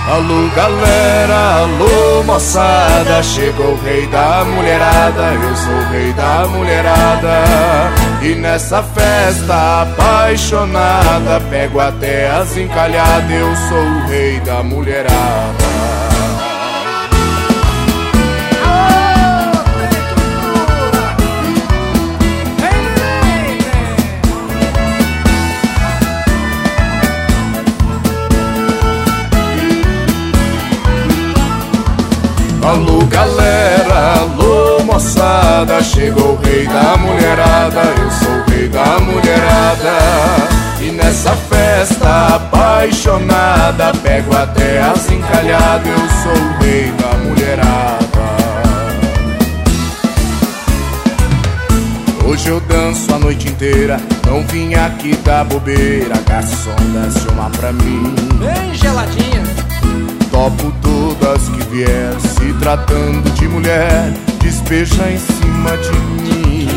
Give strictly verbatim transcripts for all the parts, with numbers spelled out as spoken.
Alô galera, alô moçada, chegou o rei da mulherada, eu sou o rei da mulherada. E nessa festa apaixonada, pego até as encalhadas, eu sou o rei da mulherada. Alô galera, alô moçada, chegou o rei da mulherada, eu sou o rei da mulherada. E nessa festa apaixonada, pego até as encalhadas, eu sou o rei da mulherada. Hoje eu danço a noite inteira, não vim aqui dar bobeira, garçom, desce uma pra mim. Bem geladinha. Topo todas que vier, se tratando de mulher, despeja em cima de mim.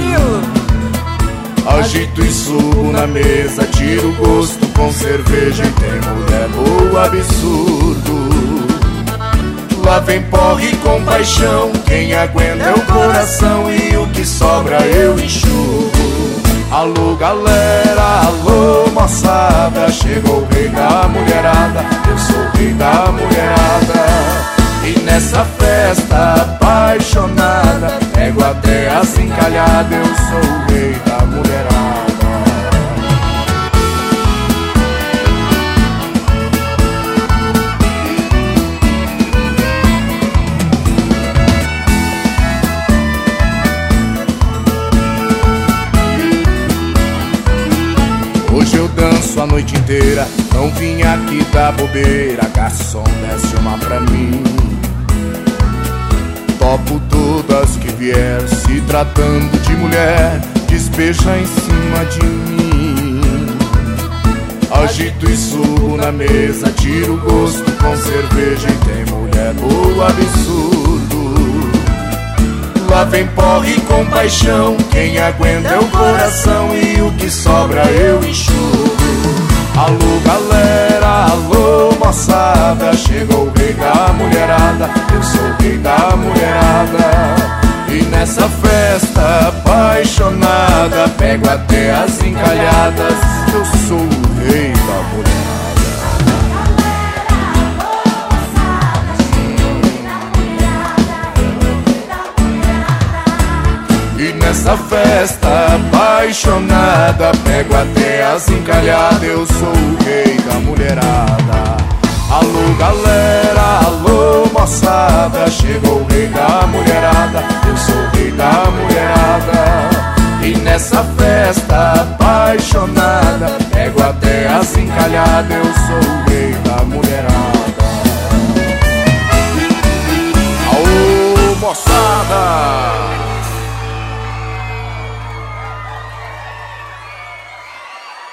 Agito e subo na mesa, tiro gosto com cerveja, e tem mulher boa, absurdo. Lá vem porre com paixão, quem aguenta é o coração, e o que sobra eu enxugo. Alô galera, alô moçada, chegou o rei da mulherada, eu sou o rei da mulherada. E nessa festa apaixonada, pego até as encalhadas, eu sou o rei da mulherada. Hoje eu danço a noite inteira, não vim aqui dar bobeira, garçom, desce uma pra mim. Topo todas que vier, se tratando de mulher, despeja em cima de mim. Agito e subo na mesa, tiro gosto com cerveja, e tem mulher boa, absurdo. Lá vem porre com paixão, quem aguenta é o coração, e o que sobra eu enxugo. Alô galera, alô moçada, chegou o rei da mulherada, eu sou o rei da mulherada. E nessa festa apaixonada, pego até as encalhadas, eu sou o rei da mulherada. E nessa festa apaixonada, pego até as encalhadas, eu sou o rei da mulherada. Alô galera, alô moçada, chegou o rei da mulherada, eu sou o rei da mulherada. E nessa festa apaixonada, pego até as encalhadas, eu sou o rei da mulherada. Alô moçada!